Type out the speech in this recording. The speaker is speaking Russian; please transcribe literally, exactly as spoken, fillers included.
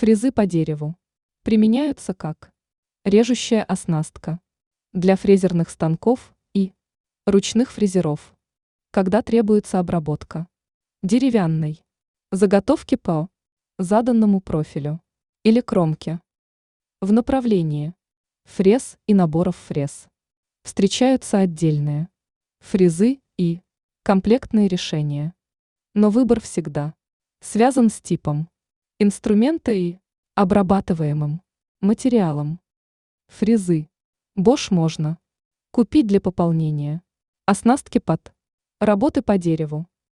Фрезы по дереву. Применяются как режущая оснастка для фрезерных станков и ручных фрезеров, когда требуется обработка деревянной заготовки по заданному профилю или кромке. В направлении фрез и наборов фрез встречаются отдельные фрезы и комплектные решения. Но выбор всегда связан с типом инструмента и обрабатываемым материалом. Фрезы Bosch можно купить для пополнения оснастки под работы по дереву.